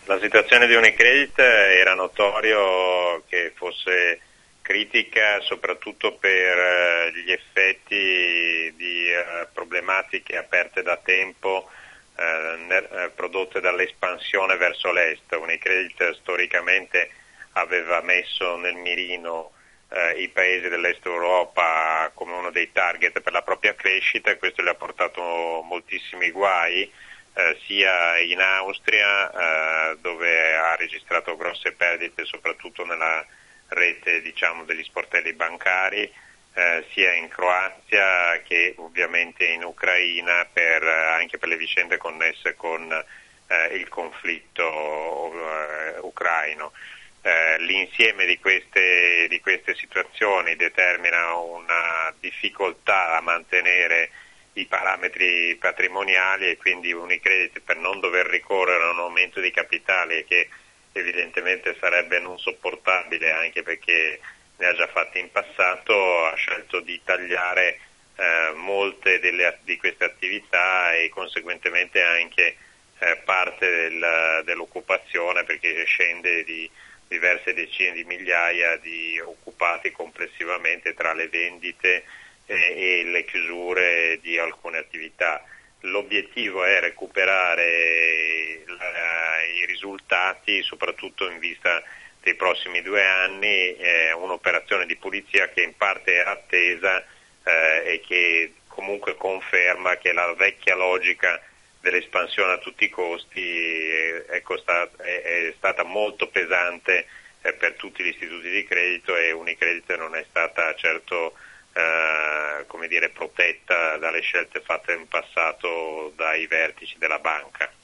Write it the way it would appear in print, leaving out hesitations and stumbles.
La situazione di Unicredit era notorio che fosse critica soprattutto per gli effetti di problematiche aperte da tempo prodotte dall'espansione verso l'est. Unicredit storicamente aveva messo nel mirino i paesi dell'est Europa come uno dei target per la propria crescita e questo gli ha portato moltissimi guai. Sia in Austria dove ha registrato grosse perdite soprattutto nella rete degli sportelli bancari, sia in Croazia che ovviamente in Ucraina anche per le vicende connesse con il conflitto ucraino. L'insieme di queste situazioni determina una difficoltà a mantenere i parametri patrimoniali e quindi Unicredit, per non dover ricorrere a un aumento di capitale che evidentemente sarebbe non sopportabile anche perché ne ha già fatti in passato, ha scelto di tagliare molte di queste attività e conseguentemente anche parte dell'occupazione, perché scende di diverse decine di migliaia di occupati complessivamente tra le vendite e le chiusure di alcune attività. L'obiettivo è recuperare i risultati, soprattutto in vista dei prossimi 2 anni, un'operazione di pulizia che in parte era attesa e che comunque conferma che la vecchia logica dell'espansione a tutti i costi è stata molto pesante per tutti gli istituti di credito e Unicredit non è stata certo protetta dalle scelte fatte in passato dai vertici della banca.